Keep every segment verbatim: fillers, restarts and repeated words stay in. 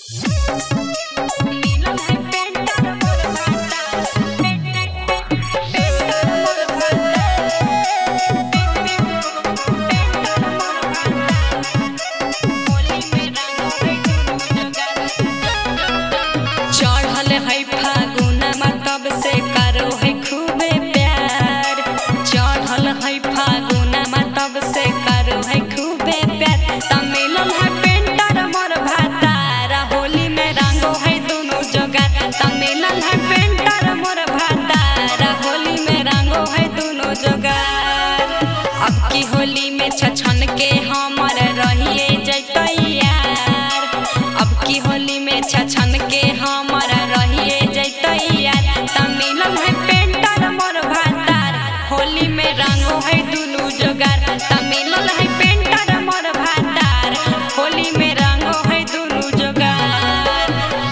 होली में छछन के हमर रहिए जैतै यार। अब की होली में छछन के हमर रहिए जैतै यार। त मिलल है पेंटर मोर भातार, होली में रंगो है दुनु जोगार। त मिलल है पेंटर मोर भातार, होली में रंगो है दुनु जोगार।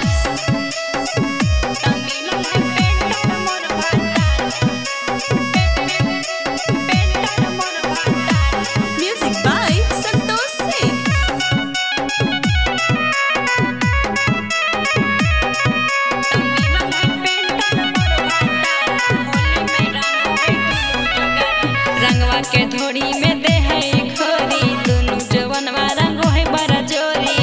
त मिलल है पेंटर मोर भातार, पेंटर मोर भातार। Music by Santosh Singh. रंगवा के धोड़ी में दे है खोरी, दुनु जवनवा रंगो है बड़ा जोरी।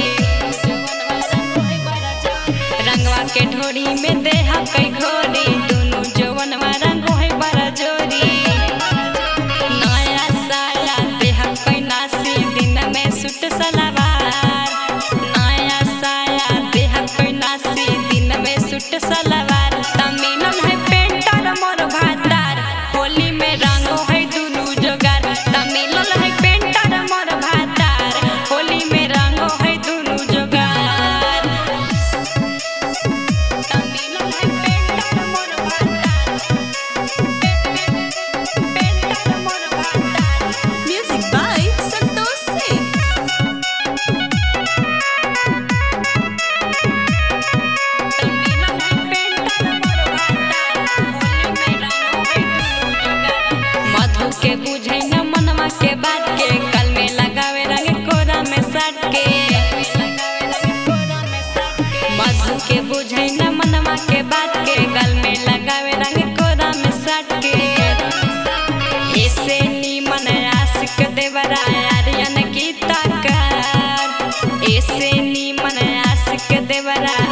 रंगवा के ढोड़ी में दे है कई घोरी, दुनु जवनवा रंगो है बड़ा जोरी। नया साया दे है कई नासी, दिन में सूट सलवार। नया साया दे है कई नासी, दिन में सूट सलवार। त मिलल है पेंटर मोर भातार, होली में रंगो है दुनु जोगार। त मिलल है पेंटर मोर भातार, होली में रंगो है दुनु जोगार। त मिलल है पेंटर मोर भातार, पेंटर मोर भातार। Music by Santosh Singh. मधु के बुझै न मनवा के बात के, कल में लगावे रंग कोरा में साट के। मधु के बुझै न मनवा के बात के, गल में लगावे रंग कोरा में साट के। ऐसे नीमन आशिक देवरा आर्यन की ताकार, ऐसे नीमन आशिक देवरा